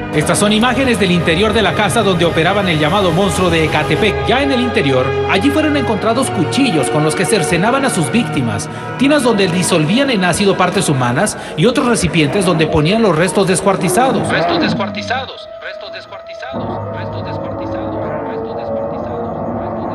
Estas son imágenes del interior de la casa donde operaban el llamado monstruo de Ecatepec. Ya en el interior, allí fueron encontrados cuchillos con los que cercenaban a sus víctimas, tinas donde disolvían en ácido partes humanas y otros recipientes donde ponían los restos descuartizados. Restos descuartizados, restos descuartizados, restos descuartizados, restos descuartizados, restos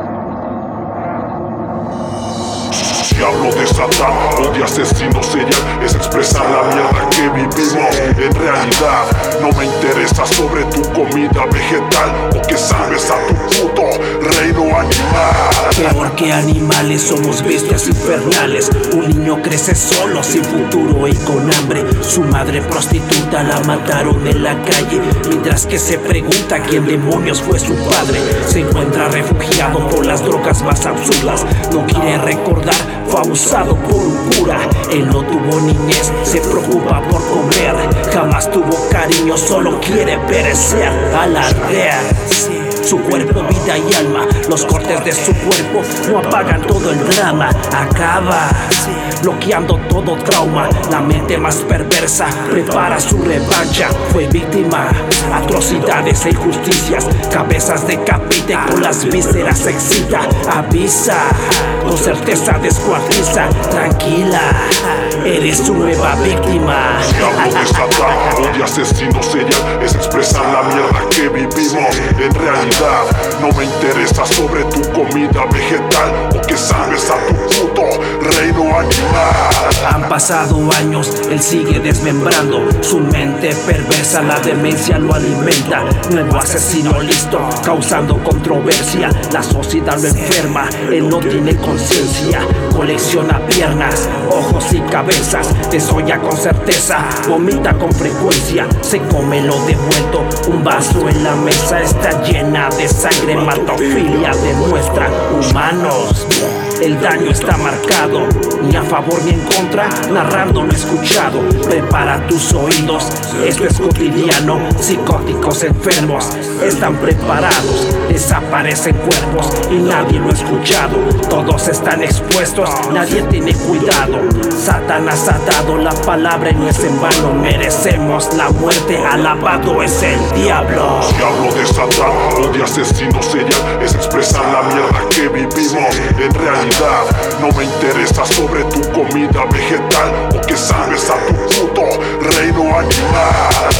descuartizados. Si hablo de Satán o de asesino serial, es expresar la mierda que vivimos. En realidad, no me interesa sobre tu comida vegetal o que salves a tu puto reino animal. Peor que animales, somos bestias infernales. Un niño crece solo, sin futuro y con hambre. Su madre prostituta la mataron en la calle, mientras que se pregunta quién demonios fue su padre. Se encuentra refugiado por las drogas más absurdas. No quiere recordar, fue abusado por un cura. Él no tuvo niñez, se preocupa por comer. Jamás tuvo cariño, solo quiere perecer. Alardear su cuerpo, vida y alma. Los cortes de su cuerpo no apagan todo el drama. Acaba bloqueando todo trauma. La mente más perversa prepara su revancha. Fue víctima, atrocidades e injusticias. Cabezas decapita, con las vísceras excita. Avisa, con certeza descuartiza. Tranquila, eres su nueva víctima. Si hablo de Satán o de asesino serial, es expresar la mierda que vivimos. En realidad, no me interesa sobre tu comida vegetal o que salves a tu puto reino animal. Han pasado años, él sigue desmembrando. Su mente perversa, la demencia lo alimenta. Nuevo asesino listo, causando controversia. La sociedad lo enferma, él no tiene conciencia. Colecciona piernas, ojos y cabezas. Desolla con certeza, vomita con frecuencia. Se come lo devuelto, un vaso en la mesa está llena de sangre. Hematofilia demuestra humanos. El daño está marcado, ni a favor ni en contra, narrando lo escuchado. Prepara tus oídos, esto es cotidiano. Psicóticos enfermos están preparados. Desaparecen cuerpos y nadie lo ha escuchado. Todos están expuestos, nadie tiene cuidado. Satanás ha dado la palabra y no es en vano. Merecemos la muerte, alabado es el diablo. Si hablo de Satán o de asesino serial, es expresar la mierda que vivimos. En realidad, no me interesa sobre tu comida vegetal o que salves a tu puto reino animal.